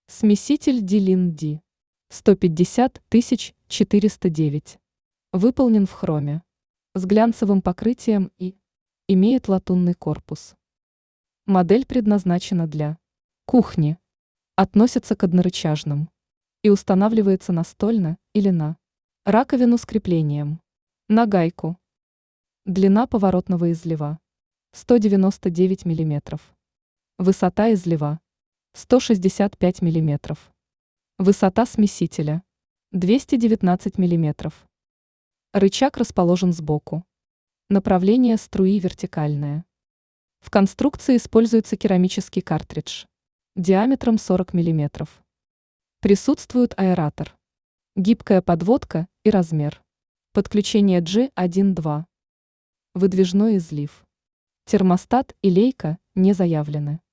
Смеситель Дилин-Ди. 150 409. Выполнен в хроме. С глянцевым покрытием и имеет латунный корпус. Модель предназначена для кухни. Относится к однорычажным. И устанавливается настольно или на раковину с креплением. На гайку. Длина поворотного излива 199 мм. Высота излива 165 мм. Высота смесителя 219 мм. Рычаг расположен сбоку. Направление струи вертикальное. В конструкции используется керамический картридж диаметром 40 мм. Присутствует аэратор. Гибкая подводка и размер. Подключение G1-2. Выдвижной излив. Термостат и лейка не заявлены.